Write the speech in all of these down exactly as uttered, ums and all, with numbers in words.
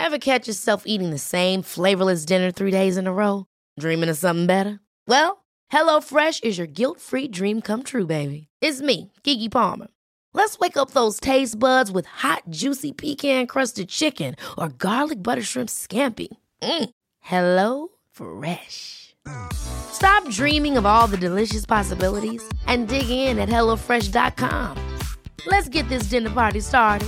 Ever catch yourself eating the same flavorless dinner three days in a row? Dreaming of something better? Well, HelloFresh is your guilt-free dream come true, baby. It's me, Keke Palmer. Let's wake up those taste buds with hot, juicy pecan-crusted chicken or garlic butter shrimp scampi. Mm. Hello Fresh. Stop dreaming of all the delicious possibilities and dig in at hello fresh dot com. Let's get this dinner party started.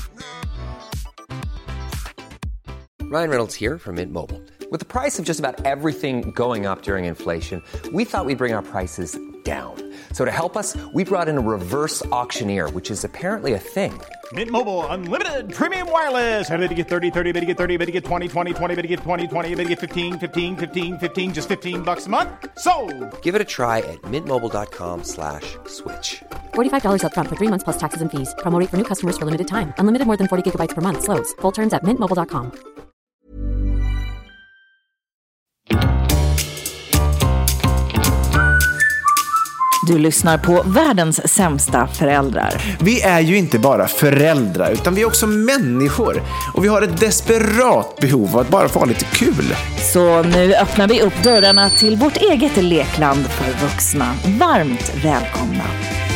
Ryan Reynolds here from Mint Mobile. With the price of just about everything going up during inflation, we thought we'd bring our prices down. So to help us, we brought in a reverse auctioneer, which is apparently a thing. Mint Mobile Unlimited Premium Wireless. How to get thirty, thirty, how to get thirty, how to get twenty, twenty, twenty, how to get twenty, twenty, how to get fifteen, fifteen, fifteen, fifteen, just fifteen bucks a month? Sold! Give it a try at mintmobile.com slash switch. forty-five dollars up front for three months plus taxes and fees. Promo rate for new customers for limited time. Unlimited more than forty gigabytes per month. Slows full terms at mint mobile dot com. Du lyssnar på världens sämsta föräldrar. Vi är ju inte bara föräldrar utan vi är också människor. Och vi har ett desperat behov av att bara få ha lite kul. Så nu öppnar vi upp dörrarna till vårt eget lekland för vuxna. Varmt välkomna.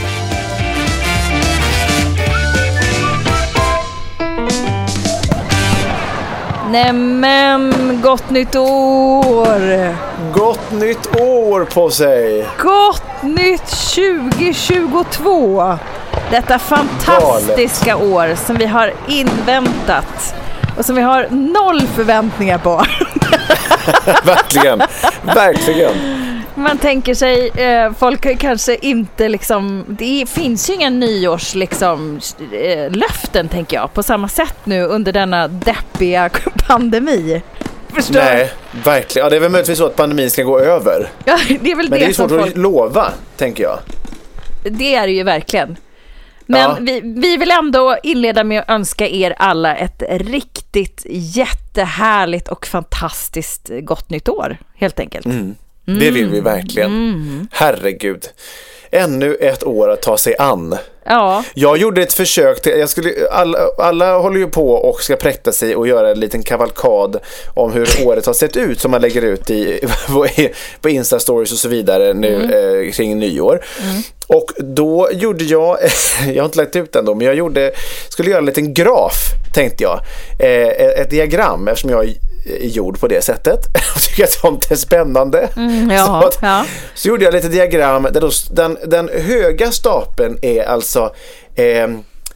Nämen, gott nytt år! Gott nytt år på sig! Gott nytt tjugo tjugotvå! Detta fantastiska Galet. år som vi har inväntat och som vi har noll förväntningar på. Verkligen, verkligen. Man tänker sig, eh, folk kanske inte liksom, det finns ju inga nyårs liksom, eh, löften tänker jag, på samma sätt nu under denna deppiga pandemi. Förstår? Nej, verkligen. Ja, det är väl möjligtvis så att pandemin ska gå över. Ja, det är väl Men det, det är svårt som att folk... lova, tänker jag. Det är det ju verkligen. Men ja. vi, vi vill ändå inleda med att önska er alla ett riktigt jättehärligt och fantastiskt gott nytt år, helt enkelt. Mm. Mm. Det vill vi verkligen. Mm. Herregud. Ännu ett år att ta sig an. Ja. Jag gjorde ett försök till, jag skulle, alla, alla håller ju på och ska präkta sig och göra en liten kavalkad om hur året har sett ut som man lägger ut i, på Insta-stories och så vidare nu mm. eh, kring nyår. Mm. Och då gjorde jag, jag har inte lagt ut den då, men jag gjorde, skulle göra en liten graf, tänkte jag. Eh, ett diagram, eftersom jag är gjord på det sättet. Jag tycker att sånt är spännande. Mm, ja, så, att, ja. så gjorde jag lite diagram där då, den, den höga stapeln är alltså eh,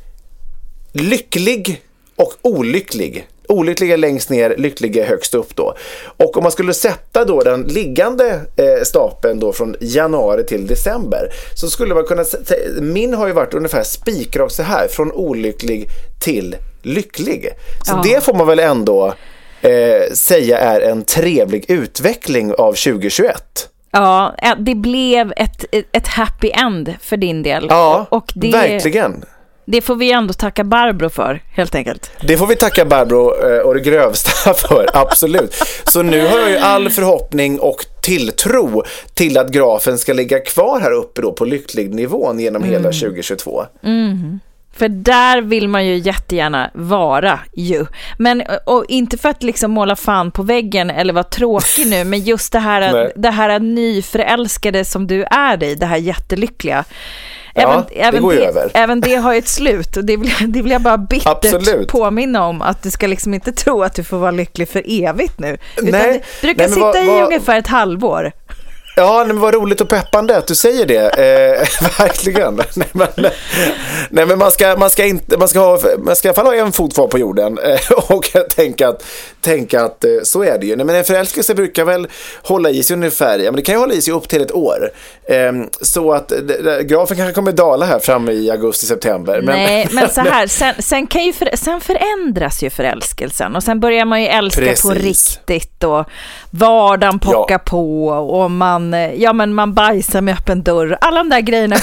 lycklig och olycklig. Olycklig är längst ner, lycklig är högst upp då. Och om man skulle sätta då den liggande eh, stapeln då från januari till december, så skulle man kunna säga, min har ju varit ungefär spikrakt så här, från olycklig till lycklig. Så ja. Det får man väl ändå eh, säga är en trevlig utveckling av tjugohundratjugoett. Ja, det blev ett, ett happy end för din del. Ja, och det, verkligen. Det får vi ändå tacka Barbro för, helt enkelt. Det får vi tacka Barbro och det grövsta för, absolut. Så nu har jag ju all förhoppning och tilltro till att grafen ska ligga kvar här uppe då på lycklig nivån genom mm. hela tjugohundratjugotvå. Mm. För där vill man ju jättegärna vara ju. Men och inte för att liksom måla fan på väggen eller vara tråkig nu, men just det här, det här nyförälskade som du är i, det här jättelyckliga. Även, ja, det även, går ju det, över. även det har ju ett slut och det vill, det vill jag bara bittert Absolut. påminna om, att du ska liksom inte tro att du får vara lycklig för evigt nu. Utan nej, du brukar nej, sitta vad, i vad... ungefär ett halvår. Ja, men vad roligt och peppande att du säger det. Eh, verkligen. Nej, men, nej, men man ska man ska inte man ska ha man ska i alla fall ha en fot kvar på jorden eh, och tänka att tänka att eh, så är det ju. Nej, men en förälskelse brukar väl hålla i sig ungefär. Ja, men det kan ju hålla i sig upp till ett år. Eh, så att det, grafen kanske kommer dala här fram i augusti september. Men, nej, men så här sen, sen kan ju för, sen förändras ju förälskelsen och sen börjar man ju älska Precis. på riktigt och vardagen pockar ja. på och man ja men man bajsar med öppen dörr, alla de där grejerna.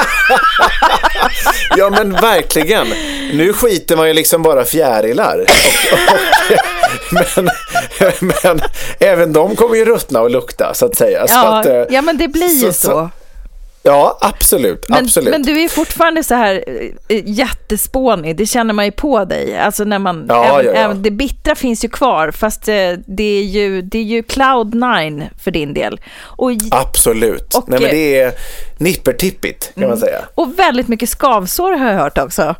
Ja men verkligen. Nu skiter man ju liksom bara fjärilar och, och, men, men även de kommer ju ruttna och lukta så att säga. Ja, så att, ja men det blir ju så, så. Ja, absolut, men, absolut. Men du är fortfarande så här jättespånig, det känner man ju på dig. Alltså när man, ja, även, ja, ja. Även, det bittra finns ju kvar, fast det är ju, det är ju cloud nine för din del. Och, absolut. Och, Nej, men det är nippertippigt kan mm. man säga. Och väldigt mycket skavsår har jag hört också.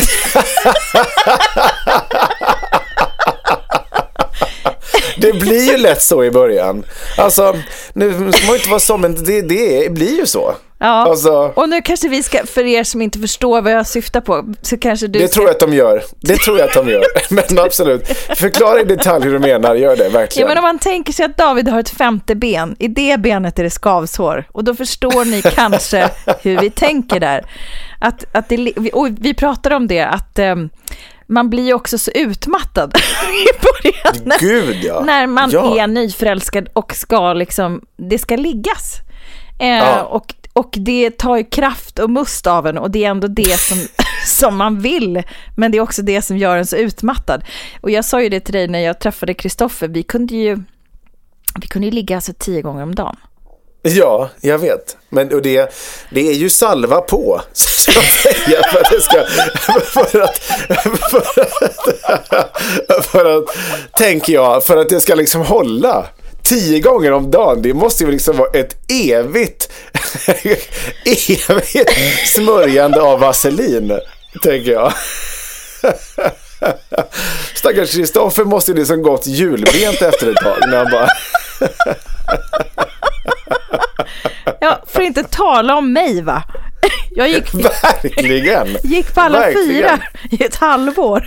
Det blir ju lätt så i början. Alltså, nu ska man inte vara så, men det, det blir ju så. Ja, alltså, och nu kanske vi ska, för er som inte förstår vad jag syftar på, så kanske du det ska... tror jag att de gör. Det tror jag att de gör. Men absolut, förklara i detalj hur du menar, gör det verkligen. Ja, men om man tänker sig att David har ett femte ben, i det benet är det skavsår, och då förstår ni kanske hur vi tänker där. Att, att det, och vi pratar om det, att um, man blir också så utmattad i början. När, Gud, ja. när man ja. är nyförälskad och ska liksom, det ska liggas. Eh, ja. och, och det tar ju kraft och must av en, och det är ändå det som, som man vill, men det är också det som gör en så utmattad. Och jag sa ju det till dig när jag träffade Kristoffer, vi kunde ju vi kunde ju ligga alltså tio gånger om dagen. Ja, jag vet. Men och det, det är ju salva på, så att säga, för att det ska för att, för att, för att tänker jag, för att det ska liksom hålla tio gånger om dagen. Det måste ju liksom vara ett evigt evigt smörjande av vaselin, tänker jag. Stackars Kristoffer måste ju liksom gått julbent efter ett tag när han bara... Ja, för inte tala om mig, va? Jag gick, verkligen. gick på alla verkligen. fyra i ett halvår.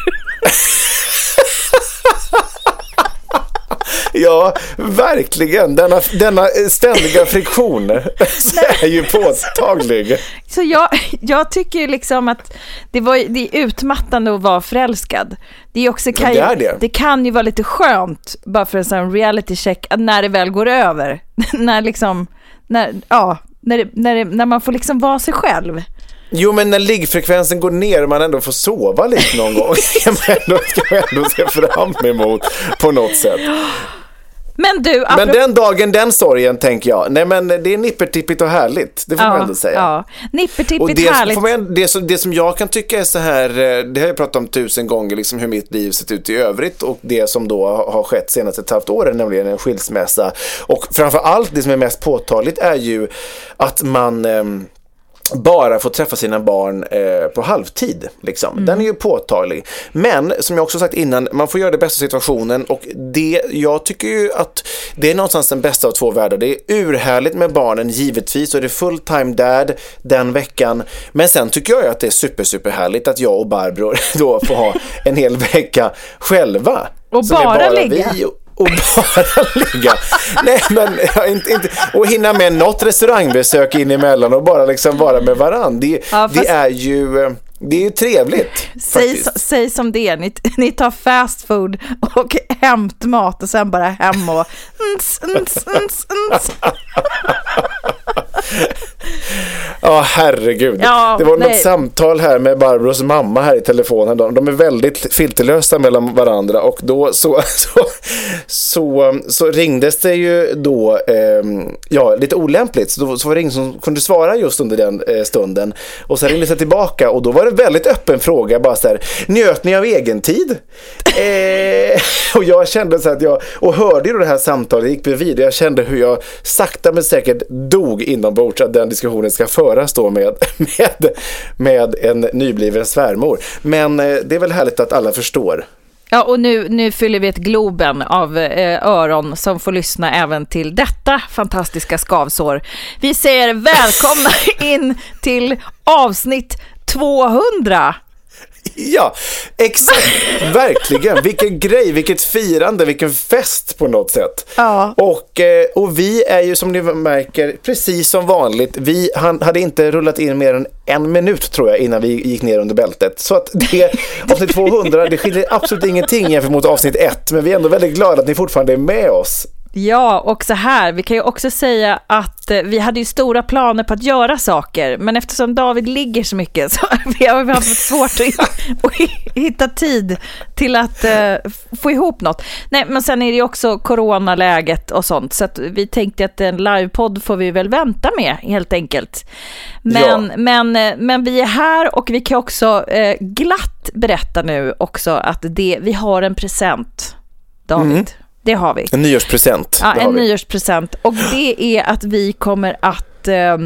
Ja, verkligen. Denna, denna ständiga friktion är ju påtaglig. Så jag, jag tycker ju liksom att det, var, det är utmattande att vara förälskad. Det, är också, kan det, är ju, det. det kan ju vara lite skönt, bara för en sån reality check, att när det väl går över, när liksom när, ja, när, det, när, det, när man får liksom vara sig själv. Jo, men när liggfrekvensen går ner och man ändå får sova lite någon gång, då ska man ändå se fram emot på något sätt. Men du, men den dagen, den sorgen, tänker jag. Nej, men det är nippertippigt och härligt. Det får ja, man ändå säga. Ja, nippertippigt och det, härligt. Får man, det, som, det som jag kan tycka är så här, det har jag pratat om tusen gånger, liksom hur mitt liv sett ut i övrigt, och det som då har skett senaste ett halvt år, nämligen en skilsmässa. Och framförallt det som är mest påtagligt är ju att man... Ehm, bara få träffa sina barn eh, på halvtid liksom. Mm. Den är ju påtaglig. Men som jag också sagt innan, man får göra det bästa situationen, och det, jag tycker ju att det är någonstans den bästa av två världar. Det är urhärligt med barnen, givetvis, och det är full time dad den veckan. Men sen tycker jag ju att det är super super härligt att jag och Barbro då får ha en hel vecka själva. Och bara, bara ligga. Vi och, Och bara ligga. Nej, men inte, inte, och hinna med något restaurangbesök in emellan och bara liksom vara med varann. Det, ja, fast... det är ju det är ju trevligt. Säg, säg som det är. Ni, ni tar fast food och hämtmat och sen bara hem och ns, ns, ns, ns. Ja, herregud. Ja, det var nej. något samtal här med Barbros mamma här i telefonen. De, de är väldigt filterlösa mellan varandra, och då så, så, så, så ringdes det ju då eh, ja, lite olämpligt. Så, då, så var det ingen som kunde svara just under den eh, stunden. Och så ringde det tillbaka, och då var det en väldigt öppen fråga. Bara så här, njöt ni av egen tid? Eh, och jag kände så att jag, och hörde ju det här samtalet, gick bredvid, och jag kände hur jag sakta men säkert dog inombords att den diskussionen ska föras då med, med, med en nybliven svärmor. Men eh, det är väl härligt att alla förstår. Ja, och nu, nu fyller vi ett Globen av eh, öron som får lyssna även till detta fantastiska skavsår. Vi säger välkomna in till avsnitt tvåhundra. Ja, exakt, verkligen. Vilken grej, vilket firande, vilken fest på något sätt. Ja. Och, och vi är ju, som ni märker, precis som vanligt. Vi han, hade inte rullat in mer än en minut, tror jag, innan vi gick ner under bältet. Så att det, avsnitt tvåhundra, det skiljer absolut ingenting jämfört mot avsnitt ett. Men vi är ändå väldigt glada att ni fortfarande är med oss. Ja, och så här, vi kan ju också säga att eh, vi hade ju stora planer på att göra saker, men eftersom David ligger så mycket så vi har vi haft svårt att, att hitta tid till att eh, få ihop något. Nej, men sen är det ju också coronaläget och sånt, så att vi tänkte att en livepodd får vi väl vänta med helt enkelt. Men, ja. men, men vi är här och vi kan också eh, glatt berätta nu också att det, vi har en present, David. Mm. Det har vi. En nyårspresent. Ja, en nyårspresent. Och det är att vi kommer att eh,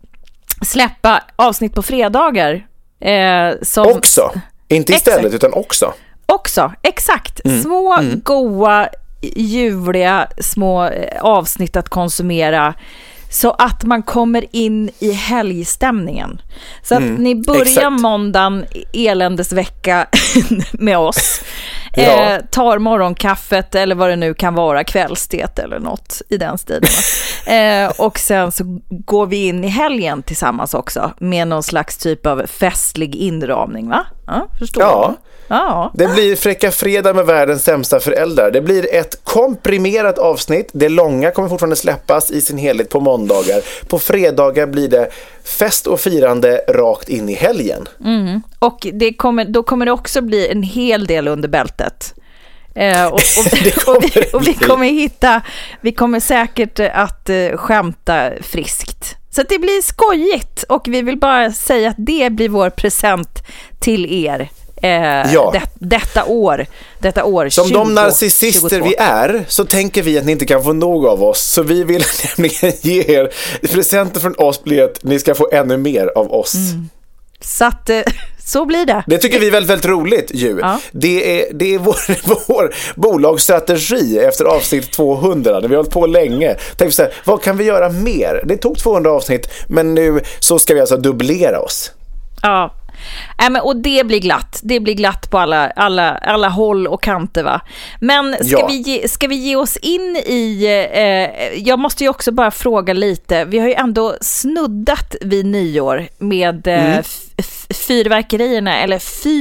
släppa avsnitt på fredagar. Eh, som... Också. Inte istället, exakt. Utan också. Också, exakt. Mm. Små, mm. goa, ljuvliga små avsnitt att konsumera. Så att man kommer in i helgstämningen. Så att mm, ni börjar exakt. måndagen eländesvecka med oss. Ja. Eh, tar morgonkaffet eller vad det nu kan vara, kvällstet eller något i den stilen. eh, och sen så går vi in i helgen tillsammans också med någon slags typ av festlig inramning, va? Ja, förstår ja. du? Ja. Det blir Fräcka fredag med världens sämsta föräldrar. Det blir ett komprimerat avsnitt. Det långa kommer fortfarande släppas i sin helhet på måndagar. På fredagar blir det fest och firande rakt in i helgen. Mm. Och det kommer, då kommer det också bli en hel del under bältet. Eh, och, och, och, vi, och vi kommer hitta, vi kommer säkert att uh, skämta friskt. Så att det blir skojigt och vi vill bara säga att det blir vår present till er. Eh, ja. det, detta år detta år som tjugo, de narcissister tjugotvå. Vi är, så tänker vi att ni inte kan få nog av oss, så vi vill nämligen ge er presenter från oss, blir att ni ska få ännu mer av oss. Mm. Så att eh, så blir det. Det tycker vi är väldigt, väldigt roligt ju. Ja. Det är, det är vår, vår bolagsstrategi efter avsnitt tvåhundra. När vi har hållit på länge. Tänk så här, vad kan vi göra mer? Det tog tvåhundra avsnitt, men nu så ska vi alltså dubblera oss. Ja. Äh, men, och det blir glatt. Det blir glatt på alla, alla, alla håll och kanter, va? Men ska, ja. vi, ge, ska vi ge oss in i... Eh, jag måste ju också bara fråga lite. Vi har ju ändå snuddat vid nyår med eh, mm. f- fyrverkerierna, eller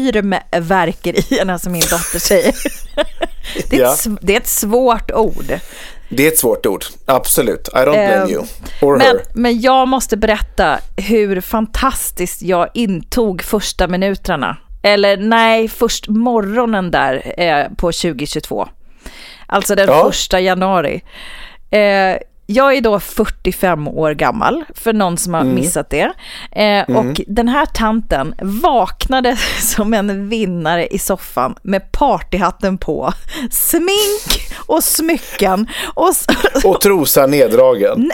fyrverkerierna som min dotter säger. det, är ja. ett, det är ett svårt ord. Det är ett svårt ord, absolut. I don't blame um, you. Or men, her. men jag måste berätta hur fantastiskt jag intog första minuterna. Eller nej, först morgonen där eh, på tjugohundratjugotvå. Alltså den ja. första januari. Eh, jag är då fyrtiofem år gammal, för någon som har mm. missat det. Eh, mm. Och den här tanten vaknade som en vinnare i soffan med partyhatten på, smink och smycken. Och, och trosa neddragen.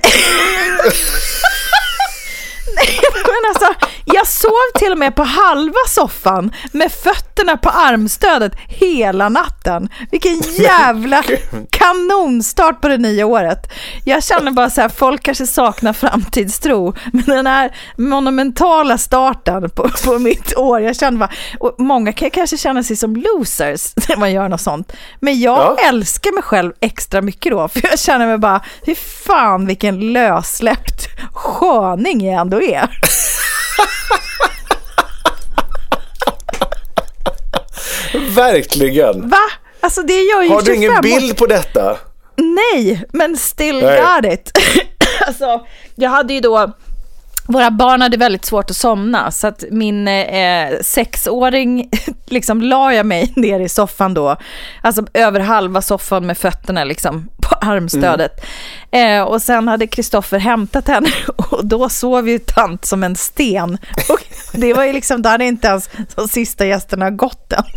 Nej, men alltså, jag sov till och med på halva soffan med fötterna på armstödet hela natten. Vilken jävla kanonstart på det nya året. Jag känner bara så här, folk kanske saknar framtidstro, men den här monumentala starten på, på mitt år, jag känner bara, och många kan kanske känna sig som losers när man gör något sånt, men jag ja. älskar mig själv extra mycket då, för jag känner mig bara, hur fan vilken lössläppt sköning jag ändå är. Verkligen. Va? Alltså det gör ju Har du ingen bild på detta? Nej, men still Nej. got it. Alltså, jag hade ju då, våra barn hade väldigt svårt att somna, så att min eh, sexåring liksom la jag mig ner i soffan då, alltså över halva soffan med fötterna liksom på armstödet. Mm. Eh, och sen hade Kristoffer hämtat henne och då sov ju tant som en sten. Och det var ju liksom, där hade inte ens de sista gästerna gått än.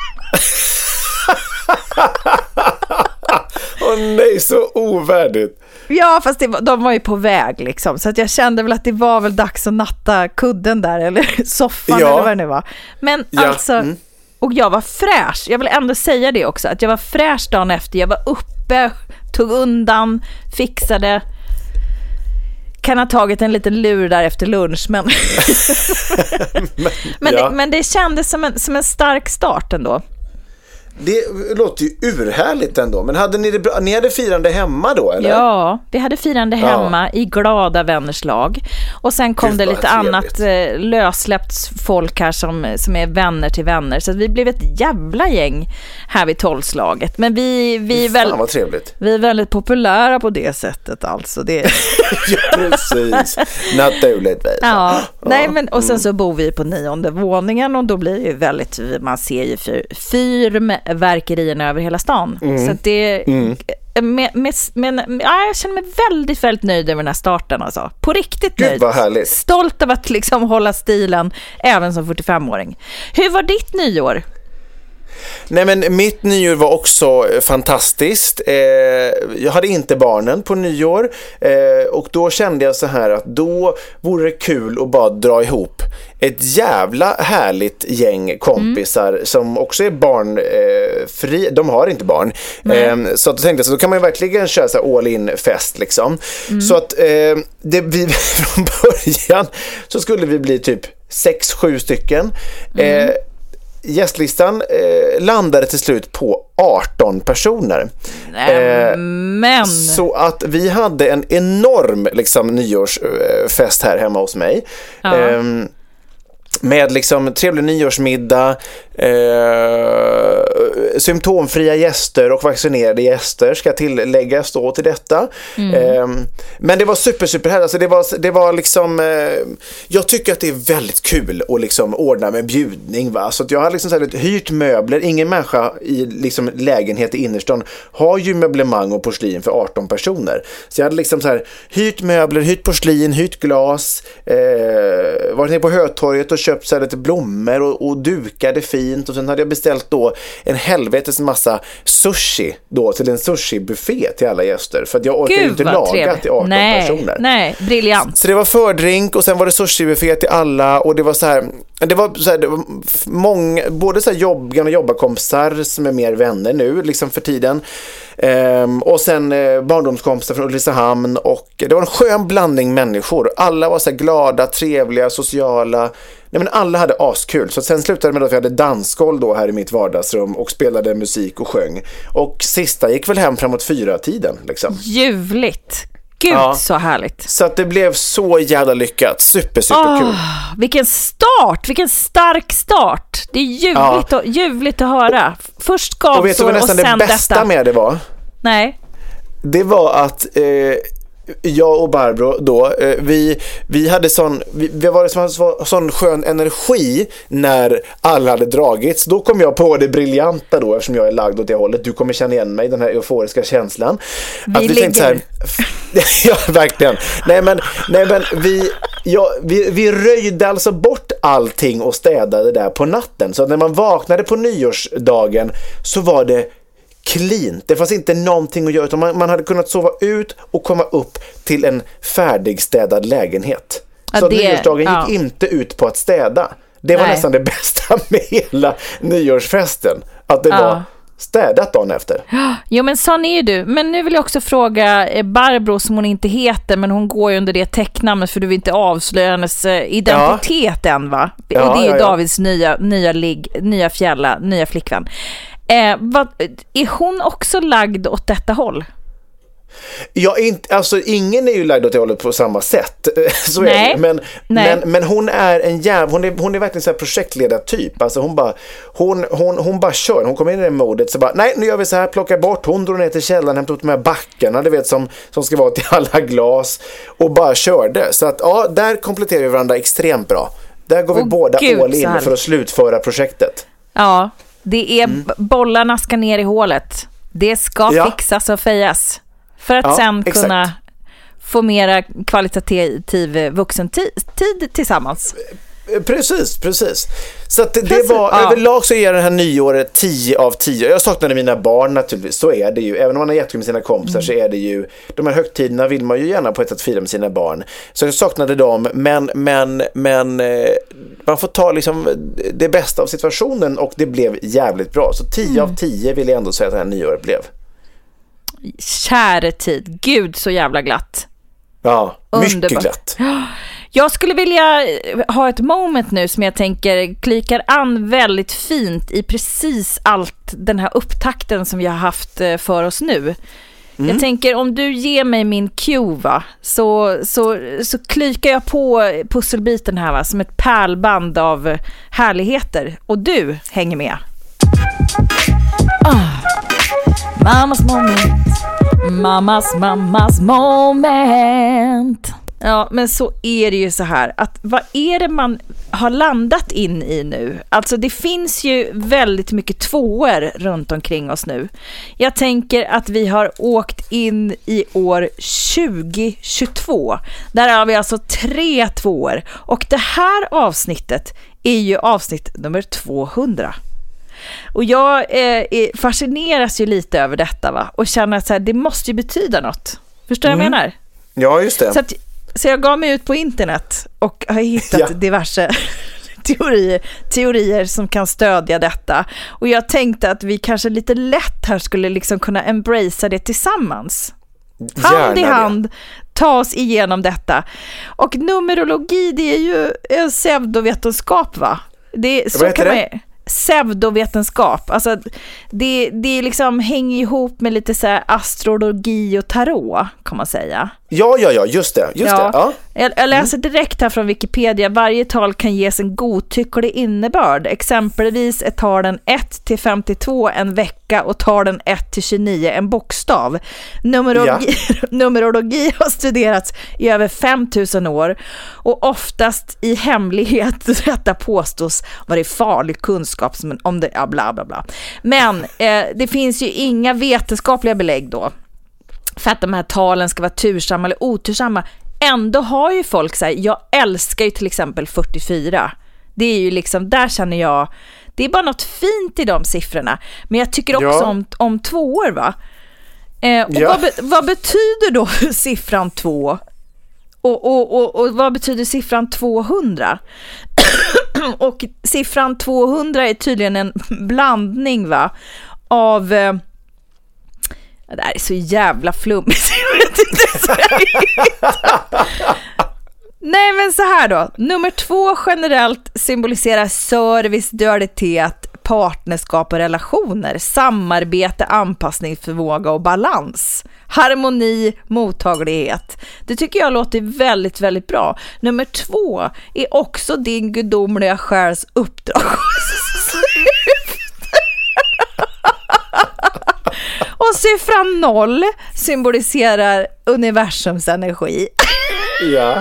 Åh oh, nej, så ovärdigt. Ja, fast det var, de var ju på väg liksom. Så att jag kände väl att det var väl dags att natta kudden där, eller soffan, ja. eller vad det nu var. Men ja. alltså, mm. och jag var fräsch. Jag vill ändå säga det också, att jag var fräsch dagen efter. Jag var uppe, tog undan, fixade. Kan ha tagit en liten lur där efter lunch, men men, men, ja. det, men det kändes som en, som en stark start ändå. Det låter ju urhärligt ändå. Men hade ni det bra? Ni hade firande hemma då, eller? Ja, vi hade firande hemma ja. i glada vänners lag. Och sen kom Gud, det lite trevligt. annat eh, lössläppt folk här som, som är vänner till vänner. Så att vi blev ett jävla gäng här vid tolvslaget. Men vi, vi, är väl, Fan, vad trevligt. vi är väldigt populära på det sättet. Alltså. Det... ja, precis. Naturligt. Ja, ja. Nej, men, och sen så bor vi på nionde våningen och då blir det ju väldigt, man ser ju fyr, fyrverkerierna över hela stan. Mm. Så att det mm. med, med, med, ja, jag känner mig väldigt, väldigt nöjd över den här starten alltså. På riktigt Gud, nöjd. Vad härligt. Stolt av att liksom hålla stilen även som fyrtiofemåring. Hur var ditt nyår? Nej, men mitt nyår var också fantastiskt. Eh, jag hade inte barnen på nyår eh, och då kände jag så här att då vore det kul att bara dra ihop ett jävla härligt gäng kompisar mm. som också är barnfri. Eh, de har inte barn. Eh, så att då tänkte jag så då kan man ju verkligen köra så här all in fest liksom. Mm. Så att eh, det vi från början så skulle vi bli typ sex sju stycken. Mm. Eh, Gästlistan eh, landade till slut på arton personer. Eh, Men så att vi hade en enorm liksom, nyårsfest här hemma hos mig. Ja. Eh, med liksom trevlig nyårsmiddag, eh, symptomfria gäster och vaccinerade gäster ska tilläggas då till detta. Mm. Eh, men det var super super här. Alltså det var det var liksom eh, jag tycker att det är väldigt kul att liksom ordna med bjudning, va. Så att jag har liksom så här, hyrt möbler. Ingen människa i liksom lägenhet i innerstan har ju möblemang och porslin för arton personer. Så jag hade liksom så här hyrt möbler, hyrt porslin, hyrt glas, eh, varit nere på Hötorget och köpt så här lite blommor och, och dukade fint, och sen hade jag beställt då en helvetes massa sushi då till en sushi-buffé till alla gäster, för att jag orkade inte laga trevligt. Till arton nej, personer. Nej, briljant. Så det var fördrink och sen var det sushi-buffé till alla, och det var så här det var så här, det var många, både så här jobb, gamla jobbarkompisar som är mer vänner nu liksom för tiden. Um, och sen eh, barndomskompisar från Ulricehamn, och det var en skön blandning människor. Alla var så här glada, trevliga, sociala. Nej, men alla hade askul. Så sen slutade det med att vi hade dansgolv då här i mitt vardagsrum och spelade musik och sjöng. Och sista gick väl hem framåt fyra tiden liksom. Ljuvligt. Gud, ja. Så härligt. Så att det blev så jävla lyckat. Super, super kul. Oh, vilken start, vilken stark start. Det är ljuvligt, ja. och, ljuvligt att höra. Först gavsår och, vet du vad nästan och sen det bästa detta. Med det var? Nej. Det var att eh, jag och Barbro då, eh, vi, vi hade sån vi, vi var som så, sån skön energi när alla hade dragits. Då kom jag på det briljanta då, eftersom jag är lagd åt det hållet. Du kommer känna igen mig, den här euforiska känslan. Vi att vi ligger. tänkte så här, ja, verkligen. Nej, men, nej, men vi, ja, vi, vi röjde alltså bort allting och städade där på natten. Så att när man vaknade på nyårsdagen så var det clean. Det fanns inte någonting att göra, utan man, man hade kunnat sova ut och komma upp till en färdigstädad lägenhet. Ja, så det, nyårsdagen ja. gick inte ut på att städa. Det var Nej. nästan det bästa med hela nyårsfesten. Att det ja. var städat dagen efter. Jo, men sån är ju du. Men nu vill jag också fråga Barbro, som hon inte heter, men hon går ju under det tecknamnet för du vill inte avslöja hennes identitet ja. än, va? Ja, och det är ju ja, ja. Davids nya, nya, ligg, nya fjälla, nya flickvän. Eh, vad, är hon också lagd åt detta håll? Ja, inte, alltså ingen är ju lagd åt det hållet på samma sätt. Så Nej. är det. Men, Nej. men, men hon är en jäv, hon är, hon är verkligen så här projektledartyp. Alltså hon bara hon, hon, hon bara kör. Hon kommer in i det modet så bara, nej, nu gör vi så här, plockar bort. Hon drar ner till källaren, hämtar ut de här backarna, du vet, som, som ska vara till alla glas, och bara körde. Så att ja, där kompletterar vi varandra extremt bra. Där går vi oh, båda Gud, all in för att slutföra projektet. Ja, det är mm. bollarna ska ner i hålet. Det ska ja. fixas och fejas. För att ja, sen exakt. kunna få mera kvalitativ vuxentid tillsammans. Precis, precis. Så att det, precis, det var, ja. överlag så är den här nyåret tio av tio. Jag saknade mina barn naturligtvis, så är det ju. Även om man har jättekul med sina kompisar mm. så är det ju, de här högtiderna vill man ju gärna på ett sätt fira med sina barn. Så jag saknade dem, men, men, men man får ta liksom det bästa av situationen, och det blev jävligt bra. Så tio mm. av tio vill jag ändå säga att det här nyåret blev. Käre tid, gud så jävla glatt. Ja, mycket Underbar. glatt. Jag skulle vilja ha ett moment nu som jag tänker klikar an väldigt fint i precis allt den här upptakten som vi har haft för oss nu. Mm. Jag tänker om du ger mig min cue, va, så, så, så klikar jag på pusselbiten här, va, som ett pärlband av härligheter. Och du hänger med. Ah. Mammas moment. Mammas, mammas moment. Ja, men så är det ju så här att vad är det man har landat in i nu? Alltså det finns ju väldigt mycket tvåor runt omkring oss nu. Jag tänker att vi har åkt in i år tjugo tjugotvå. Där har vi alltså tre tvåor. Och det här avsnittet är ju avsnitt nummer tvåhundra. Och jag eh, fascineras ju lite över detta, va? Och känner att så här, det måste ju betyda något. Förstår mm. jag menar? Ja, just det. Så, att, så jag gav mig ut på internet och har hittat ja. diverse teorier, teorier som kan stödja detta. Och jag tänkte att vi kanske lite lätt här skulle liksom kunna embracea det tillsammans. Hand i hand ta oss igenom detta. Och numerologi, det är ju en pseudovetenskap, va? Det, så kan man det? Pseudovetenskap. Alltså det, det liksom hänger ihop med lite så här astrologi och tarot, kan man säga. Ja, ja, ja, just det. Just ja. det. Ja. Jag, jag läser direkt här från Wikipedia. Varje tal kan ges en godtycklig innebörd. Exempelvis är talen ett till femtiotvå en vecka och talen ett till tjugonio en bokstav. Numerologi, ja. Numerologi har studerats i över fem tusen år och oftast i hemlighet. Detta påstås vara det farlig kunskap som om det, ja, bla bla bla. Men eh, det finns ju inga vetenskapliga belägg då för att de här talen ska vara tursamma eller otursamma. Ändå har ju folk så här, jag älskar ju till exempel fyrtiofyra. Det är ju liksom, där känner jag, det är bara något fint i de siffrorna. Men jag tycker också ja. om, om tvåor, va? Eh, och ja. vad, be, vad betyder då siffran två? Och, och, och, och vad betyder siffran tvåhundra? Och siffran tvåhundra är tydligen en blandning, va? Av... Eh, det här är så jävla flummigt. Nej, men så här då. Nummer två generellt symboliserar service, dualitet, partnerskap och relationer, samarbete, anpassningsförmåga och balans, harmoni, mottaglighet. Det tycker jag låter väldigt, väldigt bra. Nummer två är också din gudomliga själs uppdrag. Och siffran noll symboliserar universums energi. Ja.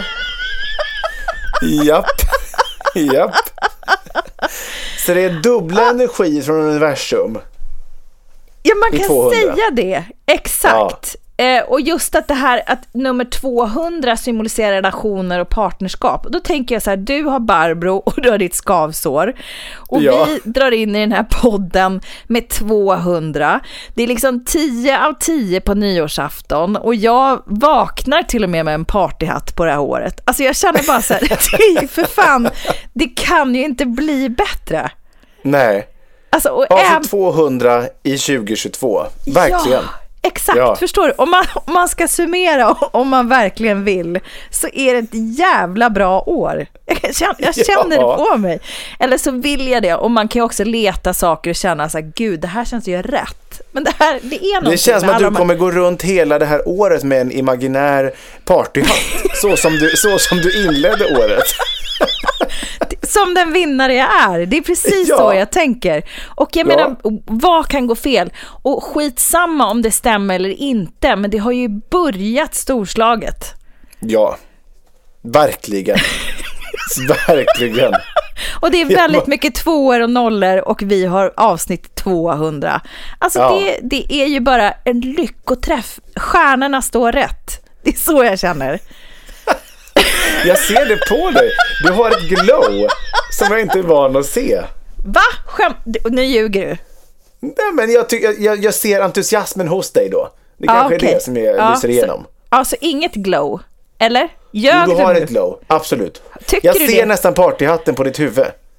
Japp. Japp. Så det är dubbla energi från universum. Ja, man kan tvåhundra. Säga det. Exakt. Ja. Eh, och just att det här att nummer tvåhundra symboliserar relationer och partnerskap. Då tänker jag så här, du har Barbro och du har ditt skavsår. Och ja. vi drar in i den här podden med tvåhundra. Det är liksom tio av tio på nyårsafton. Och jag vaknar till och med med en partyhatt på det här året. Alltså jag känner bara så här, det, för fan, det kan ju inte bli bättre. Nej. Alltså, och alltså äm... tvåhundra i tjugo tjugotvå. Verkligen. Ja. Exakt, ja. Förstår du? Om man, om man ska summera, om man verkligen vill, så är det ett jävla bra år. Jag känner, jag känner ja. det på mig. Eller så vill jag det. Och man kan ju också leta saker och känna så här, gud, det här känns ju rätt. Men det här, det är något. Det känns som att du kommer gå runt hela det här året med en imaginär partyhatt. så, som du, så som du inledde året. Som den vinnare jag är. Det är precis ja. så jag tänker. Och jag ja. menar, vad kan gå fel? Och skitsamma om det stämmer eller inte, men det har ju börjat storslaget. Ja, verkligen. Verkligen. Och det är väldigt mycket tvåor och nollor och vi har avsnitt tvåhundra. Alltså ja. det, det är ju bara en lyckoträff. Stjärnorna står rätt. Det är så jag känner. Jag ser det på dig. Du har ett glow som jag inte är van att se. Va? Skäm... Nu ljuger du. Nej, men jag, ty- jag, jag ser entusiasmen hos dig då. Det ah, kanske okay. är det som jag ah, lyser igenom. Så, alltså inget glow, eller? Ljög du du har nu? ett glow, absolut. Tycker jag du ser det? nästan partyhatten på ditt huvud.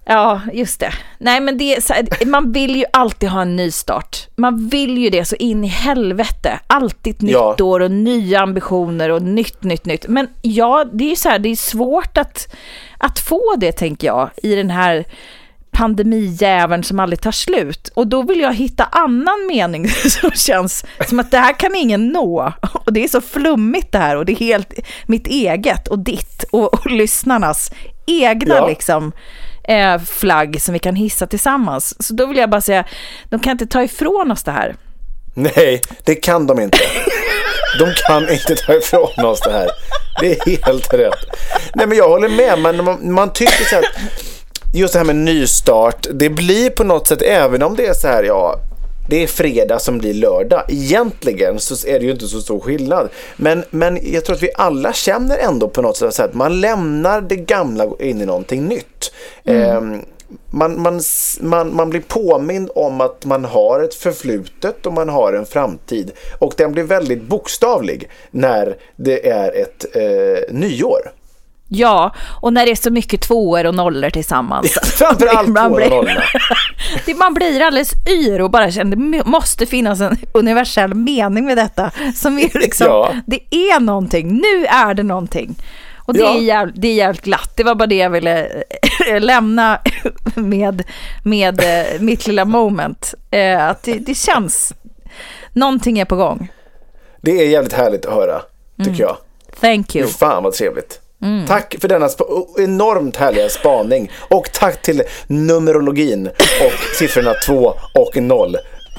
Ja, just det. Nej, men det är så här, man vill ju alltid ha en ny start. Man vill ju det så in i helvete. Alltid ett nytt ja. år och nya ambitioner och nytt, nytt, nytt. Men ja, det är ju så här, det är svårt att, att få det, tänker jag, i den här pandemijäveln som aldrig tar slut. Och då vill jag hitta annan mening som känns som att det här kan ingen nå. Och det är så flummigt det här, och det är helt mitt eget och ditt och, och lyssnarnas egna ja. liksom eh, flagg som vi kan hissa tillsammans. Så då vill jag bara säga, de kan inte ta ifrån oss det här. Nej, det kan de inte. De kan inte ta ifrån oss det här. Det är helt rätt. Nej, men jag håller med, men man, man tycker så att just det här med nystart, det blir på något sätt, även om det är så här, ja, det är fredag som blir lördag. Egentligen så är det ju inte så stor skillnad. Men, men jag tror att vi alla känner ändå på något sätt att man lämnar det gamla in i någonting nytt. Mm. Eh, man, man, man, man blir påmind om att man har ett förflutet och man har en framtid. Och den blir väldigt bokstavlig när det är ett eh, nyår. Ja, och när det är så mycket tvåor och nollor tillsammans. Framförallt tvåor och nollor. Man blir alldeles yr och bara känner det måste finnas en universell mening med detta. Som är liksom, ja. det är någonting. Nu är det någonting. Och det, ja. är jävligt, det är jävligt glatt. Det var bara det jag ville lämna med, med mitt lilla moment. Att det, det känns, någonting är på gång. Det är jävligt härligt att höra, tycker mm. jag. Thank you. Fan vad trevligt. Mm. Tack för denna sp- enormt härliga spaning. Och tack till numerologin och siffrorna två och noll.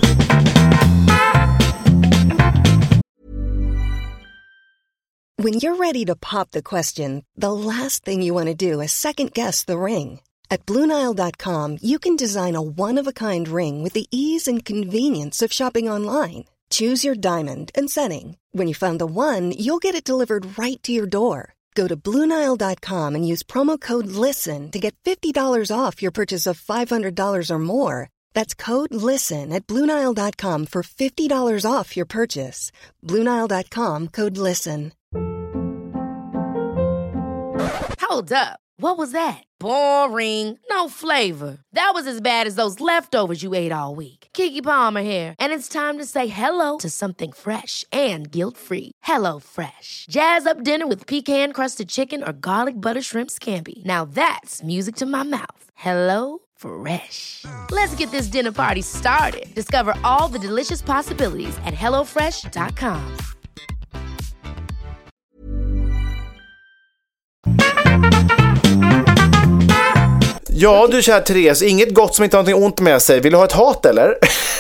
When you're ready to pop the question, the last thing you want to do is second guess the ring. At Blue Nile dot com, you can design a one-of-a-kind ring with the ease and convenience of shopping online. Choose your diamond and setting. When you find the one, you'll get it delivered right to your door. Go to Blue Nile dot com and use promo code LISTEN to get fifty dollars off your purchase of five hundred dollars or more. That's code LISTEN at Blue Nile dot com for fifty dollars off your purchase. Blue Nile dot com, code LISTEN. Hold up. What was that? Boring. No flavor. That was as bad as those leftovers you ate all week. Keke Palmer here. And it's time to say hello to something fresh and guilt-free. Hello Fresh. Jazz up dinner with pecan-crusted chicken or garlic butter shrimp scampi. Now that's music to my mouth. Hello Fresh. Let's get this dinner party started. Discover all the delicious possibilities at hello fresh dot com. Ja, du kär Therese, inget gott som inte har någonting ont med sig. Vill du ha ett hat eller?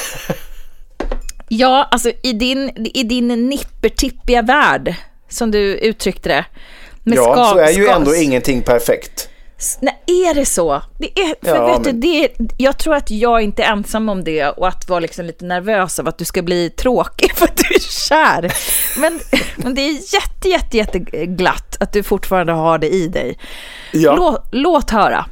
Ja, alltså i din, i din nippertippiga värld, som du uttryckte det. Med ja, ska, så är ju ska, ändå ingenting perfekt. Nej, är det så? Det är, för ja, vet men... du, det är, jag tror att jag inte är ensam om det och att vara liksom lite nervös av att du ska bli tråkig för att du är kär. Men, men det är jätte, jätte, jätte glatt att du fortfarande har det i dig. Ja. Låt, låt höra.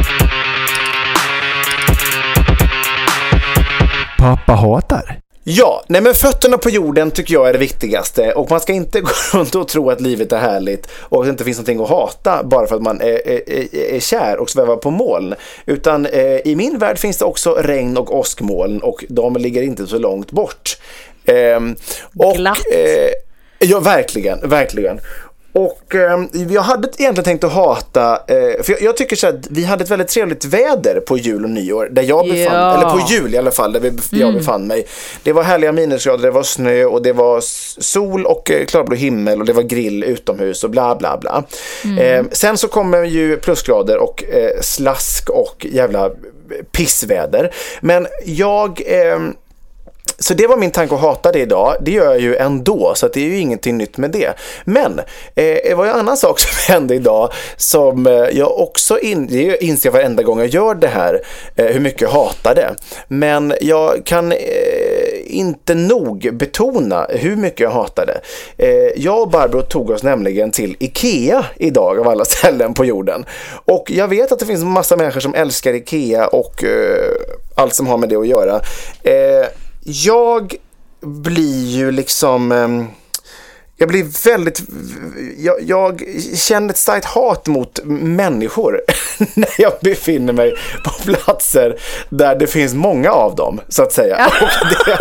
Pappa hatar. Ja, nej men fötterna på jorden tycker jag är det viktigaste. Och man ska inte gå runt och tro att livet är härligt och att det inte finns någonting att hata bara för att man är, är, är kär och svävar på moln. Utan eh, i min värld finns det också regn och åskmoln och de ligger inte så långt bort. Eh, och, Glatt. Eh, ja, verkligen, verkligen. Och eh, jag hade egentligen tänkt att hata eh, för jag, jag tycker så att vi hade ett väldigt trevligt väder på jul och nyår där jag befann ja. eller på jul i alla fall där vi, jag mm. befann mig. Det var härliga minusgrader, det var snö och det var sol och eh, klarblå himmel och det var grill utomhus och bla bla bla. Mm. Eh, sen så kommer ju plusgrader och eh, slask och jävla pissväder. Men jag eh, Så det var min tanke att hata det idag. Det gör jag ju ändå, så att det är ju ingenting nytt med det. Men eh, det var ju en annan sak som hände idag som eh, jag också in, det inser jag varenda gång jag gör det här, eh, hur mycket jag hatar det. Men jag kan eh, inte nog betona hur mycket jag hatar det. Eh, jag och Barbro tog oss nämligen till Ikea idag av alla ställen på jorden. Och jag vet att det finns en massa människor som älskar Ikea och eh, allt som har med det att göra. Eh, Jag blir ju liksom... jag blir väldigt jag, jag känner ett starkt hat mot människor när jag befinner mig på platser där det finns många av dem, så att säga. Och det...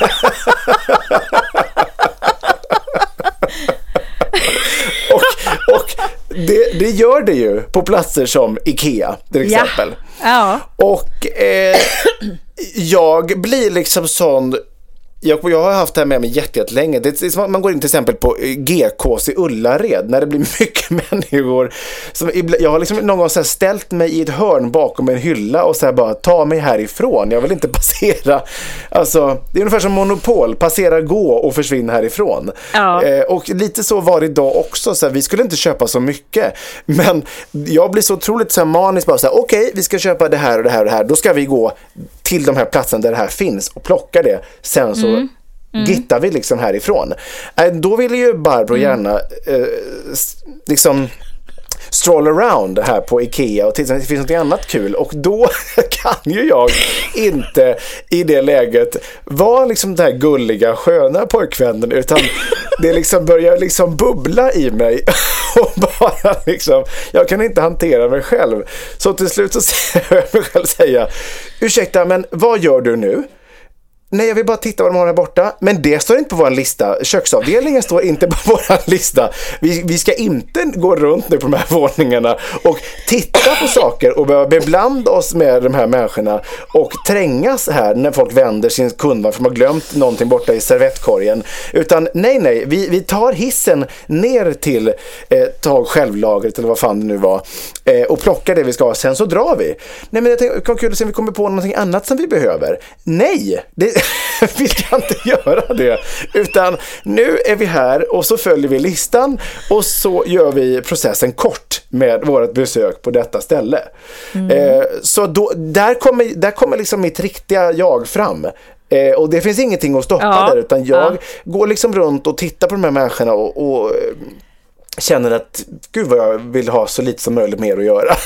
och, och det, det gör det ju på platser som Ikea till exempel. Ja. Ja. Och eh, jag blir liksom sån. Jag, jag har haft det här med mig jättelänge. Det är som man går in till exempel på G K:s i Ullared när det blir mycket människor. Som, jag har liksom någon gång så här ställt mig i ett hörn bakom en hylla och så här bara, ta mig härifrån. Jag vill inte passera. Alltså, det är ungefär som Monopol. Passera, gå och försvinna härifrån. Ja. Eh, och lite så var det idag också. Så här, vi skulle inte köpa så mycket. Men jag blir så otroligt så här manisk. Bara så här, okej, okay, vi ska köpa det här och det här och det här. Då ska vi gå till de här platserna där det här finns och plocka det. Sen så mm. Mm. gittar vi liksom härifrån. Äh, då vill ju Barbro mm. gärna eh, liksom stroll around här på Ikea och titta om det finns något annat kul. Och då kan ju jag inte i det läget vara liksom den här gulliga, sköna pojkvännen, utan det liksom börjar liksom bubbla i mig och bara liksom, jag kan inte hantera mig själv. Så till slut så ser jag mig själv säga, ursäkta, men vad gör du nu? Nej, jag vill bara titta vad de har här borta. Men det står inte på vår lista. Köksavdelningen står inte på vår lista. Vi, vi ska inte gå runt nu på de här våningarna och titta på saker och börja beblanda oss med de här människorna och trängas här när folk vänder sin kundvagn för de har glömt någonting borta i servettkorgen. Utan nej, nej, vi, vi tar hissen ner till eh, tag självlagret eller vad fan det nu var eh, och plockar det vi ska ha. Sen så drar vi. Nej, men jag tänkte, kan kul att se om vi kommer på någonting annat som vi behöver. Nej, det vi ska inte göra det, utan nu är vi här och så följer vi listan och så gör vi processen kort med vårt besök på detta ställe. Mm. Eh, så då, där kommer, där kommer liksom mitt riktiga jag fram. Eh, och det finns ingenting att stoppa ja. där, utan jag ja. går liksom runt och tittar på de här människorna och, och känner att gud vad jag vill ha så lite som möjligt mer att göra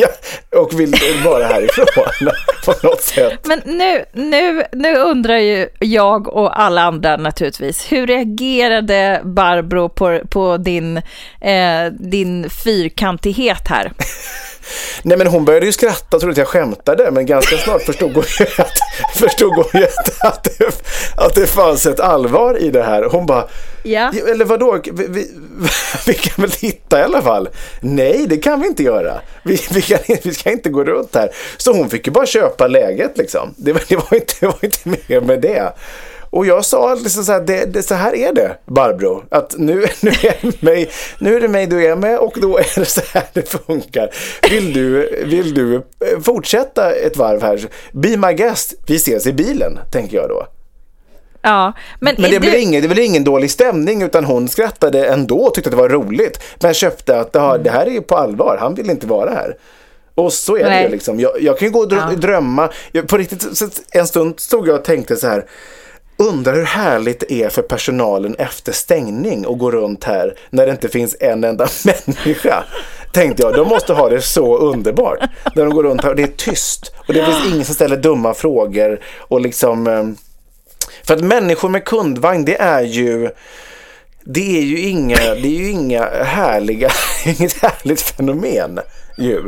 och vill vara härifrån på något sätt. Men nu, nu, nu undrar ju jag och alla andra naturligtvis, hur reagerade Barbro på, på din, eh, din fyrkantighet här? Nej, men hon började ju skratta och trodde att jag skämtade, men ganska snart förstod hon ju att, förstod hon ju att, det, att det fanns ett allvar i det här. Hon bara, ja. eller vadå, vi, vi, vi kan väl titta i alla fall. Nej, det kan vi inte göra. Vi, vi, kan, vi ska inte gå runt här. Så hon fick ju bara köpa läget liksom. Det, det, var, inte, det var inte mer med det. Och jag sa liksom så här, det, det, så här är det, Barbro. Att nu, nu, är mig, nu är det mig du är med och då är det så här det funkar. Vill du, vill du fortsätta ett varv här? Be my guest, vi ses i bilen, tänker jag då. Ja, men men det, du... blev ingen, det blev ingen dålig stämning, utan hon skrattade ändå och tyckte att det var roligt. Men köpte att mm. det här är ju på allvar, han vill inte vara här. Och så är Nej. det liksom. Jag, jag kan ju gå och drö- ja. drömma. Jag, på riktigt, så en stund stod jag och tänkte så här, undrar hur härligt det är för personalen efter stängning och gå runt här när det inte finns en enda människa. Tänkte jag, de måste ha det så underbart. När de går runt här och det är tyst och det finns ingen som ställer dumma frågor och liksom, för att människor med kundvagn, det är ju det är ju inga det är ju inga härliga inget härligt fenomen ju.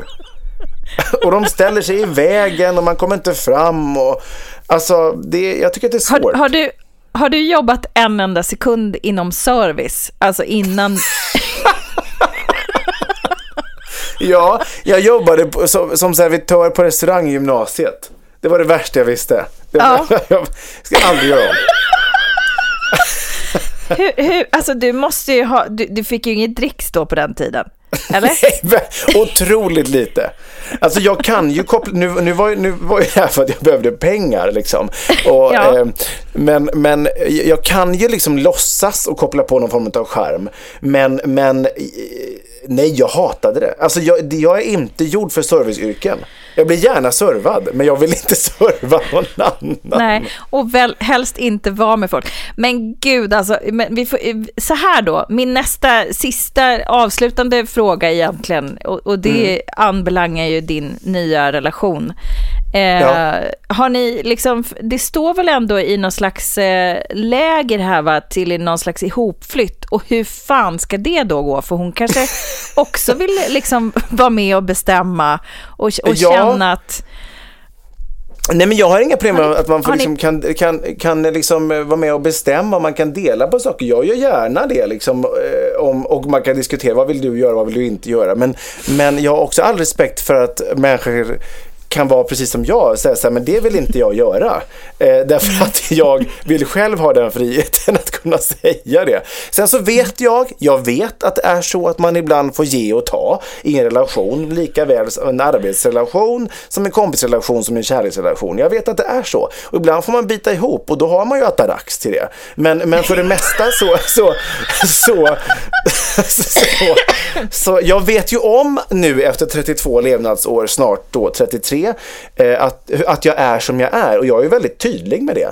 Och de ställer sig i vägen och man kommer inte fram och alltså, det, jag tycker att det är svårt. Har, har, du, har du jobbat en enda sekund inom service? Alltså innan... Ja, jag jobbade på, som, som servitör på restauranggymnasiet. Det var det värsta jag visste. Det var, ja. Jag ska aldrig göra om. hur, hur, alltså du måste ju ha... Du, du fick ju inget dricks då på den tiden. Eller? Nej, otroligt lite. Alltså jag kan ju koppla, nu, nu, var, nu var jag här för att jag behövde pengar liksom. Och, ja. eh, men, men jag kan ju liksom låtsas och koppla på någon form av skärm. Men, men nej, jag hatade det. Alltså jag, jag är inte gjord för serviceyrken. Jag blir gärna servad, men jag vill inte serva någon annan. Nej, och väl, helst inte vara med folk. Men gud, alltså, men vi får, så här då, min nästa, sista avslutande fråga egentligen, och, och det mm. anbelangar ju din nya relation. Eh, Ja. Har ni liksom, det står väl ändå i någon slags eh, läger här, va, till någon slags ihopflytt, och hur fan ska det då gå? För hon kanske också vill liksom vara med och bestämma och, och Ja. känna att Nej, men jag har inga problem med Har ni- att man får har ni- liksom, kan, kan, kan liksom vara med och bestämma, man kan dela på saker. Jag gör gärna det liksom, eh, om, och man kan diskutera vad vill du göra, vad vill du inte göra. Men, men jag har också all respekt för att människor kan vara precis som jag och säga så här, men det vill inte jag göra. Eh, därför att jag vill själv ha den friheten att kunna säga det. Sen så vet jag, jag vet att det är så att man ibland får ge och ta i en relation, lika väl som en arbetsrelation, som en kompisrelation, som en kärleksrelation. Jag vet att det är så. Och ibland får man bita ihop och då har man ju atarax till det. Men, men för det mesta så så, så, så så jag vet ju om nu efter trettiotvå levnadsår, snart då trettiotre, Att, att jag är som jag är, och jag är väldigt tydlig med det.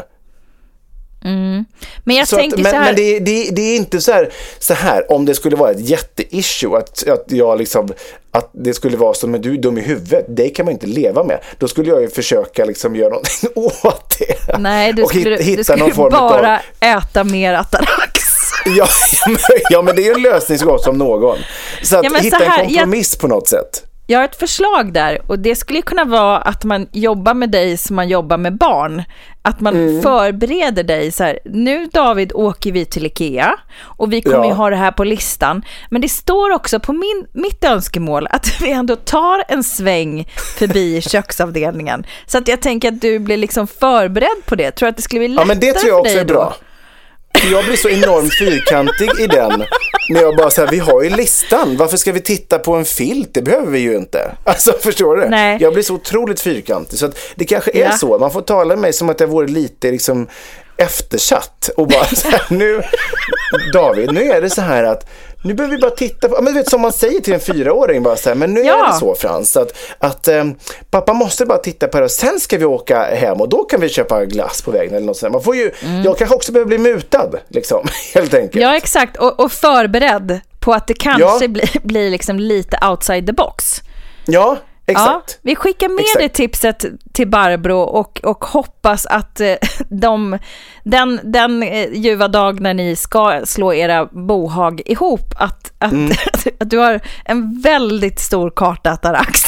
Mm. Men jag så tänker att, men, så här... men det, det, det är inte så här, så här om det skulle vara ett jätteissue att, att jag liksom att det skulle vara som att du är dum i huvudet, det kan man inte leva med. Då skulle jag ju försöka liksom göra någonting åt det. Nej, du och skulle, hitta, hitta du skulle någon form bara av... äta mer atarax. ja, ja, men det är ju en lösning så gott som någon. Så att Ja, men hitta så här, en kompromiss jag... på något sätt. Jag har ett förslag där, och det skulle kunna vara att man jobbar med dig som man jobbar med barn. Att man mm. förbereder dig så här, nu David åker vi till Ikea och vi kommer ja. ju ha det här på listan. Men det står också på min, mitt önskemål att vi ändå tar en sväng förbi köksavdelningen. Så att jag tänker att du blir liksom förberedd på det. Tror du att det skulle bli lättare för dig? Ja, men det tror jag också är då? bra. Jag blir så enormt fyrkantig i den. När jag bara säger, vi har ju listan. Varför ska vi titta på en filt? Det behöver vi ju inte. Alltså, förstår du? Nej. Jag blir så otroligt fyrkantig. Så att det kanske är Ja. så. Man får tala med mig som att jag vore lite liksom eftersatt. Och bara så här, nu David, nu är det så här att nu behöver vi bara titta på, men du vet som man säger till en fyraåring bara så här, men nu Ja. är det så, Frans, att, att eh, pappa måste bara titta på det och sen ska vi åka hem och då kan vi köpa glass på vägen eller något sånt. Man får ju, mm. jag kanske också behöver bli mutad liksom, helt enkelt. Ja, exakt, och, och förberedd på att det kanske Ja. blir, blir liksom lite outside the box. Ja, exakt. Ja, vi skickar med Exakt. det tipset till Barbro och, och hoppas att eh, de, den, den eh, ljuva dag när ni ska slå era bohag ihop, att, att, Mm. att du har en väldigt stor karta atarax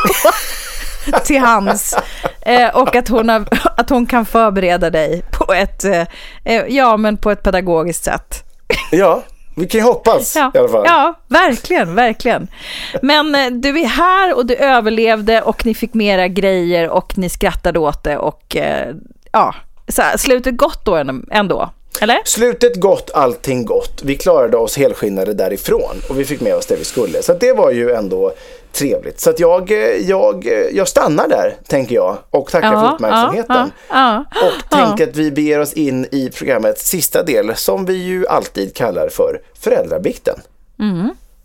till hands eh, och att hon, har, att hon kan förbereda dig på ett, eh, ja, men på ett pedagogiskt sätt. Ja, vi kan ju hoppas Ja, i alla fall. ja, verkligen, verkligen. Men eh, du är här och du överlevde och ni fick mera grejer och ni skrattade åt det och eh, ja, så här, slutet gott då ändå, eller? Slutet gott, allting gott. Vi klarade oss helskinnade därifrån och vi fick med oss det vi skulle. Så att det var ju ändå trevligt. Så att jag, jag, jag stannar där, tänker jag, och tackar Ja, för uppmärksamheten. ja, ja, och ja. tänker att vi beger oss in i programmets sista del, som vi ju alltid kallar för föräldrabikten. Mm.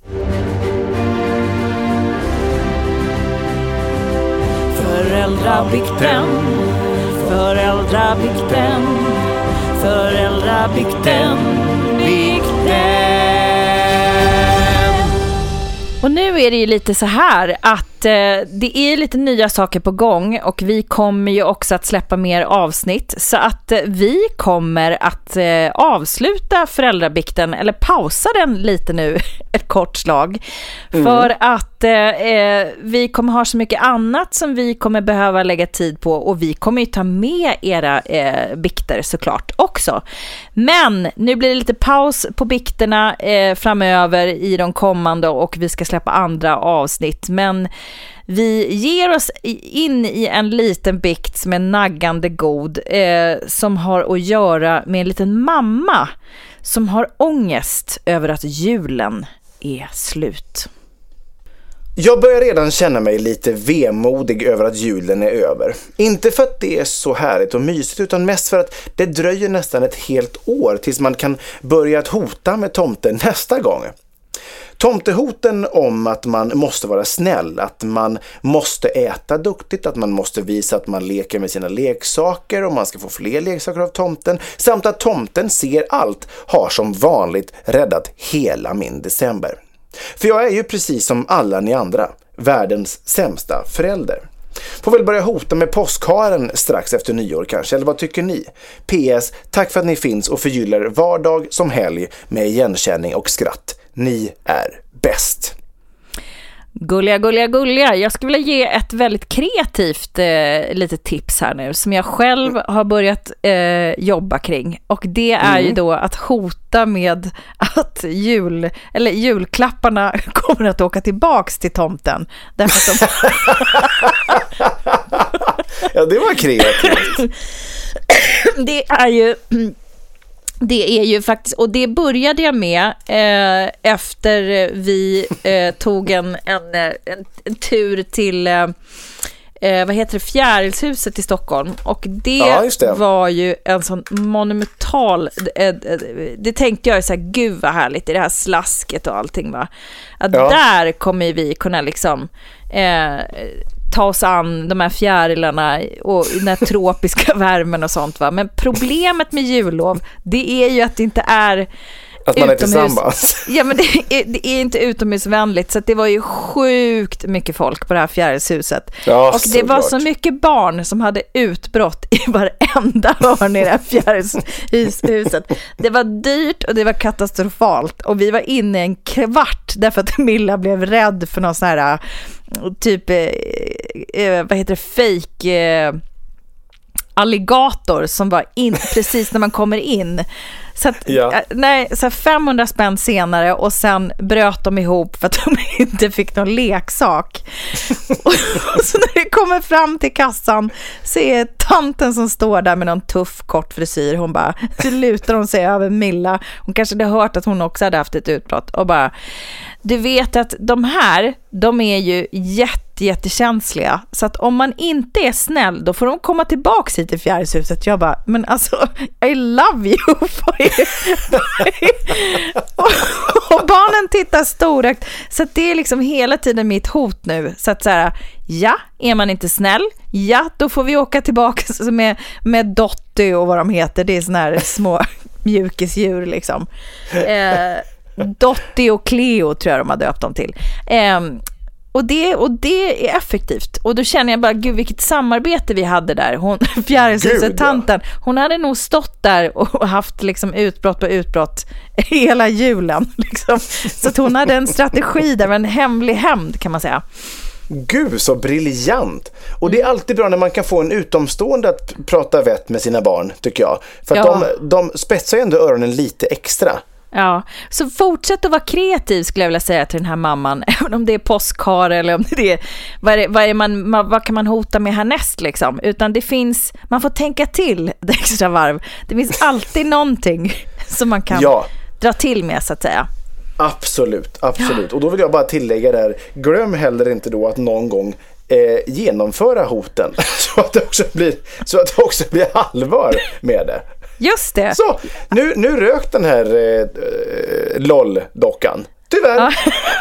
Föräldrabikten, föräldrabikten, föräldrabikten, bikten. Och nu är det ju lite så här att eh, det är lite nya saker på gång och vi kommer ju också att släppa mer avsnitt, så att eh, vi kommer att eh, avsluta föräldrabikten, eller pausa den lite nu ett kort slag, mm. för att eh, vi kommer ha så mycket annat som vi kommer behöva lägga tid på, och vi kommer ju ta med era eh, bikter såklart också. Men nu blir det lite paus på bikterna eh, framöver i de kommande, och vi ska släppa andra avsnitt, men vi ger oss in i en liten bikt som är naggande god, eh, som har att göra med en liten mamma som har ångest över att julen är slut. Jag börjar redan känna mig lite vemodig över att julen är över. Inte för att det är så härligt och mysigt, utan mest för att det dröjer nästan ett helt år tills man kan börja att hota med tomten nästa gång. Tomtehoten om att man måste vara snäll, att man måste äta duktigt, att man måste visa att man leker med sina leksaker och man ska få fler leksaker av tomten, samt att tomten ser allt, har som vanligt räddat hela min december. För jag är ju precis som alla ni andra, världens sämsta förälder. Får väl börja hota med påskharen strax efter nyår kanske, eller vad tycker ni? P S. Tack för att ni finns och förgyller vardag som helg med igenkänning och skratt. Ni är bäst. Gulliga, gulliga, gulliga. Jag skulle vilja ge ett väldigt kreativt eh, litet tips här nu som jag själv har börjat eh, jobba kring. Och det är mm. ju då att hota med att jul, eller julklapparna kommer att åka tillbaks till tomten. Därför att de... ja, det var kreativt. Det är ju... Det är ju faktiskt, och det började jag med eh, efter vi eh, tog en, en, en, en tur till eh, vad heter det, Fjärilshuset i Stockholm, och det, ja, det var ju en sån monumental eh, det tänkte jag så här, gud vad härligt i det här slasket och allting, va? Att ja. Där kommer vi kunna liksom eh, ta oss an de här fjärilarna och den här tropiska värmen och sånt, va? Men problemet med jullov, det är ju att det inte är att man är tillsammans. Ja, men det är, det är inte utomhusvänligt, så att det var ju sjukt mycket folk på det här Fjärilshuset. Ja, och det var klart. Så mycket barn som hade utbrott i varenda hörn i det här Fjärilshuset. Det var dyrt och det var katastrofalt, och vi var inne en kvart därför att Milla blev rädd för någon sån här typ eh, vad heter det, fake eh, alligator som var in precis när man kommer in. Så att, ja. nej, så femhundra spänn senare, och sen bröt de ihop för att de inte fick någon leksak. och, och så när det kommer fram till kassan så är tanten som står där med någon tuff kort frisyr, hon bara, så lutar hon sig över Milla. Hon kanske hade hört att hon också hade haft ett utbrott, och bara, du vet att de här, de är ju jätte jättekänsliga, så att om man inte är snäll, då får de komma tillbaka hit till Fjärilshuset. Jag bara, men alltså, I love you. och, och barnen tittar storögt, så att det är liksom hela tiden mitt hot nu, så att så här, ja, är man inte snäll, ja, då får vi åka tillbaka med, med Dotty och vad de heter, det är såna här små mjukisdjur liksom. eh, Dotty och Cleo tror jag de har döpt dem till. Eh, Och det, och det är effektivt. Och då känner jag bara, gud vilket samarbete vi hade där. Hon, Fjärilshuset, tanten, hon hade nog stått där och haft liksom utbrott på utbrott hela julen. Liksom. Så att hon hade en strategi där, en hemlig hämnd kan man säga. Gud, så briljant. Och det är alltid bra när man kan få en utomstående att prata vett med sina barn, tycker jag. För att ja. de, de spetsar ju ändå öronen lite extra. Ja, så fortsätt att vara kreativ skulle jag vilja säga till den här mamman, även om det är påskhar eller om det är vad, är, vad, är man, vad kan man hota med härnäst liksom, utan det finns, man får tänka till det extra varv, det finns alltid någonting som man kan ja. dra till med, så att säga. Absolut, absolut. Och då vill jag bara tillägga där, glöm heller inte då att någon gång eh, genomföra hoten så att det också blir, så att det också blir allvar med det. Just det. Så, nu, nu rök den här eh, LOL-dockan. Tyvärr. Ja.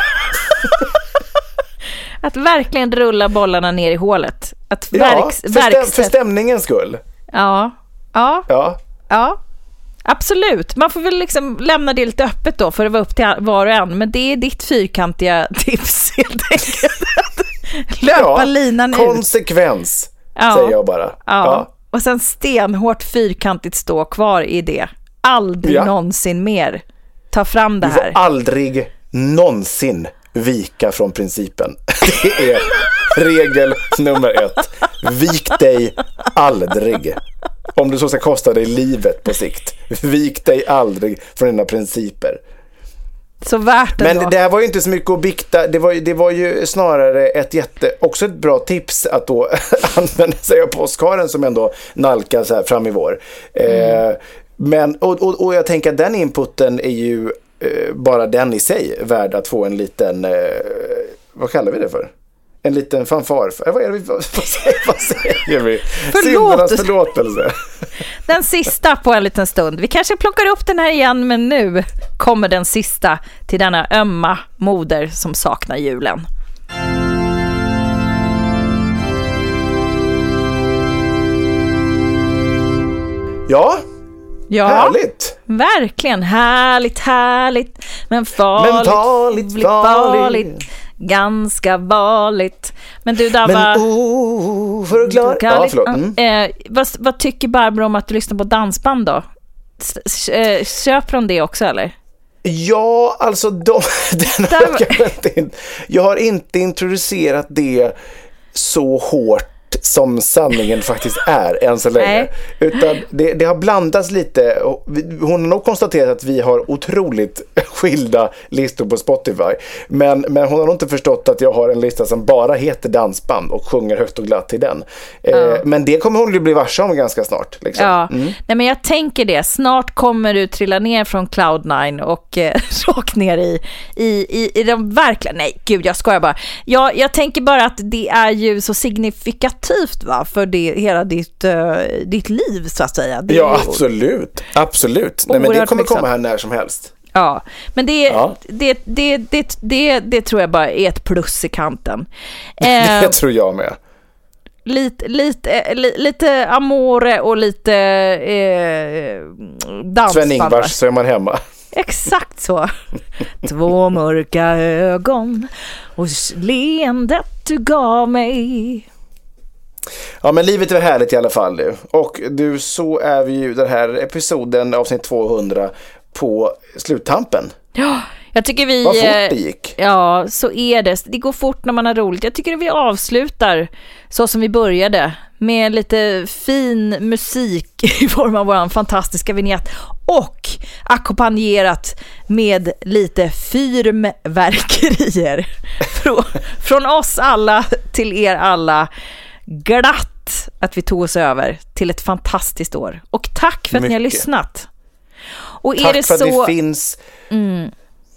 Att verkligen rulla bollarna ner i hålet. Att ja, verks, för, stäm, för stämningens skull. Ja. Ja. Ja. Ja. Absolut. Man får väl liksom lämna det lite öppet då för att vara upp till var och en. Men det är ditt fyrkantiga tips helt enkelt. Löpa ja, linan ut. Konsekvens, ja. säger jag bara. Ja. Ja. Och sen stenhårt fyrkantigt stå kvar i det. Aldrig ja. någonsin mer. Ta fram det här. Du får aldrig någonsin vika från principen. Det är regel nummer ett. Vik dig aldrig. Om du så ska kosta dig livet på sikt. Vik dig aldrig från dina principer. Så värt det. Men då. Det här var ju inte så mycket att bikta. Det var, det var ju snarare ett jätte, också ett bra tips att då använda sig av påskharen som ändå nalkas här fram i vår. Mm. Eh, men, och, och, och jag tänker att den inputen är ju eh, bara den i sig värd att få en liten, eh, vad kallar vi det för? En liten fanfar. Vad är det vi, vad säger, vad säger vi? Förlåt. Förlåtelse. Den sista på en liten stund. Vi kanske plockar upp den här igen, men nu kommer den sista till denna ömma moder som saknar julen. Ja, ja, härligt. Verkligen härligt, härligt. Men farligt, men farligt, farligt. farligt. ganska vanligt. Men du Dabba, men oh, för att klara. Ja, förlåt. Mm. Eh, vad, vad tycker Barbro om att du lyssnar på dansband då? S- eh, köper de det också eller? Ja, alltså de, den har jag, inte, jag har inte introducerat det så hårt som sanningen faktiskt är än så länge. Nej. Utan det, det har blandats lite. Hon har nog konstaterat att vi har otroligt skilda listor på Spotify. Men, men hon har nog inte förstått att jag har en lista som bara heter dansband och sjunger högt och glatt till den. Ja. Eh, men det kommer hon ju bli varse om ganska snart. Liksom. Ja, mm. Nej, men jag tänker det. Snart kommer du trilla ner från Cloud nine och eh, rakt ner i, i, i, i de verkliga... Nej, gud, jag skojar bara. Jag, jag tänker bara att det är ju så signifikativt va, för det, hela ditt, uh, ditt liv så att säga. Det ja, absolut. Absolut. Nej, men det kommer komma här när som helst. Ja, men det, ja. Det, det, det, det, det tror jag bara är ett plus i kanten. Det eh, tror jag med. Lite, lite, li, lite Amore och lite eh, dansband. Sven-Ingvars så är man hemma. Exakt så. Två mörka ögon och leendet du gav mig. Ja, men livet är härligt i alla fall nu. Och du, så är vi ju den här episoden avsnitt tvåhundra på sluttampen. Ja, jag tycker vi... Vad fort det gick. Ja, så är det. Det går fort när man har roligt. Jag tycker att vi avslutar så som vi började. Med lite fin musik i form av vår fantastiska vignett. Och ackompanjerat med lite fyrverkerier. Frå, från oss alla till er alla. Glatt att vi tog oss över till ett fantastiskt år. Och tack för att Mycket. ni har lyssnat. Och tack är det för så... att det finns... Mm.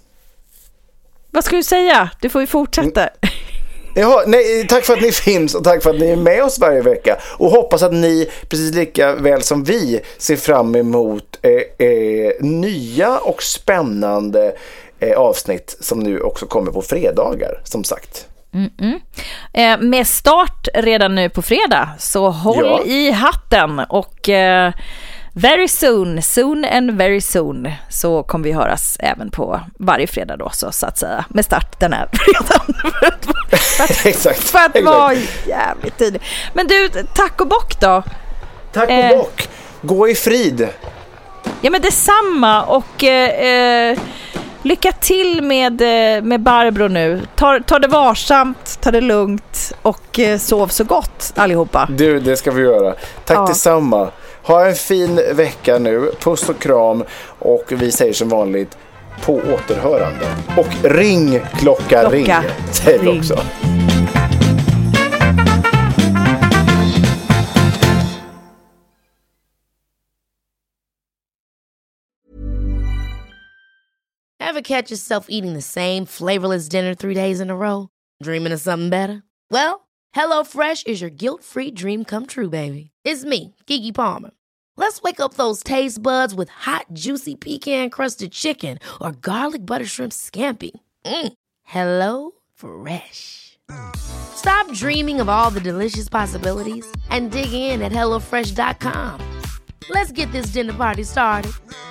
Vad ska du säga? Du får ju fortsätta. Ja, nej, tack för att ni finns och tack för att ni är med oss varje vecka. Och hoppas att ni, precis lika väl som vi, ser fram emot eh, eh, nya och spännande eh, avsnitt som nu också kommer på fredagar, som sagt. Mm-mm. Eh, med start redan nu på fredag, så håll ja. i hatten och eh, very soon, soon and very soon så kommer vi höras även på varje fredag då, så, så att säga, med start den här fredagen. Exakt. För att vara jävligt tidigt. Men du, tack och bock då. Tack och eh, bock. Gå i frid. Ja, men detsamma och eh, eh, lycka till med, med Barbro nu. Ta, ta det varsamt, ta det lugnt och eh, sov så gott allihopa. Du, det ska vi göra. Tack ja. detsamma. Ha en fin vecka nu. Puss och kram. Och vi säger som vanligt på återhörande. Och ring, klocka, klocka. ring. Säger vi också. Ever catch yourself eating the same flavorless dinner three days in a row? Dreaming of something better? Well, HelloFresh is your guilt-free dream come true, baby. It's me, Keke Palmer. Let's wake up those taste buds with hot, juicy pecan-crusted chicken or garlic butter shrimp scampi. Mm. Hello Fresh. Stop dreaming of all the delicious possibilities and dig in at hello fresh dot com. Let's get this dinner party started.